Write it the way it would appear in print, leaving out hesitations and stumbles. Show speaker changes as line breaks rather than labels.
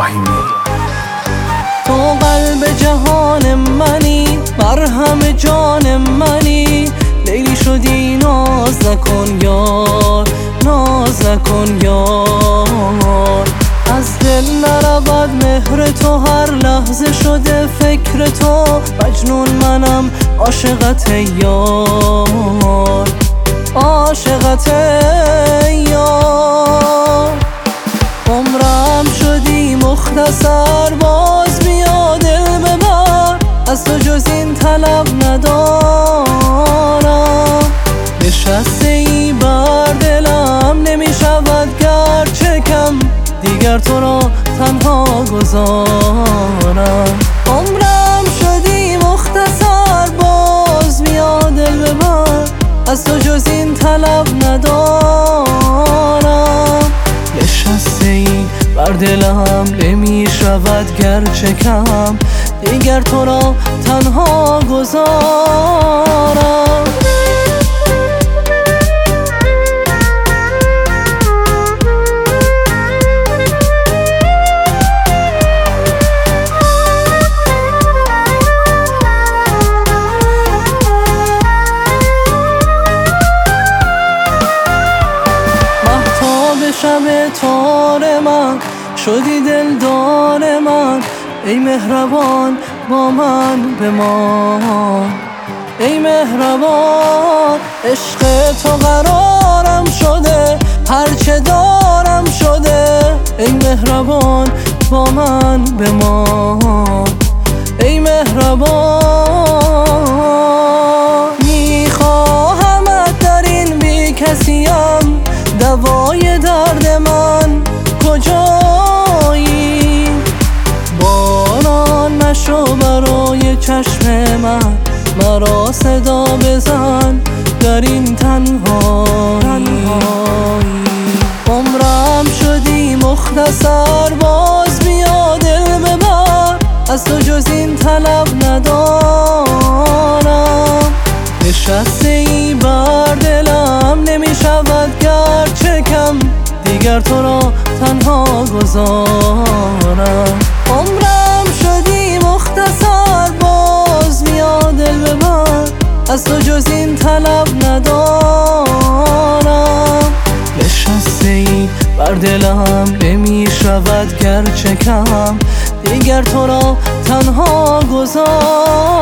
ابراهیمی.
تو قلب جهان منی، مرهم جان منی، لیلی شدی ناز نکن یار، ناز نکن یار. از دل نرود مهر تو، هر لحظه شده فکر تو، مجنون منم عاشقت یار، عاشقت یار. عمرم شدی مختصر، باز بیا دل ببر، از تو جز این طلب ندارم. نشسته ای بر دلم، نمی شود گرچه کم، دیگر تو را تنها گذارم. عمرم شدی مختصر، باز بیا دل ببر، از تو جز این طلب ندارم. نشسته ای بر دلم، نمی شود گرچه کم، دیگر تو را تنها گذارم. شب تار من شدی دلدار من، ای مهربان با من بمان، ای مهربان. عشق تو قرارم شده، هرچه دارم شده، ای مهربان با من بمان، ای مهربان. میخواهمت در این بی کسیم، دوای درد من کجایی؟ باران نشو برای چشم من، مرا صدا بزن در این تنهایی. عمرم شدی مختصر، باز بیا دل ببر، از تو جز این طلب ندارم. نشسته ای بر دلم، نمی شود گرچه کم، دیگر تو را تنها گذارم. عمرم شدی مختصر، باز بیا دل ببر، از تو جز این طلب ندارم. نشسته ای بر دلم، نمی شود گرچه کم، دیگر تو را تنها گذارم.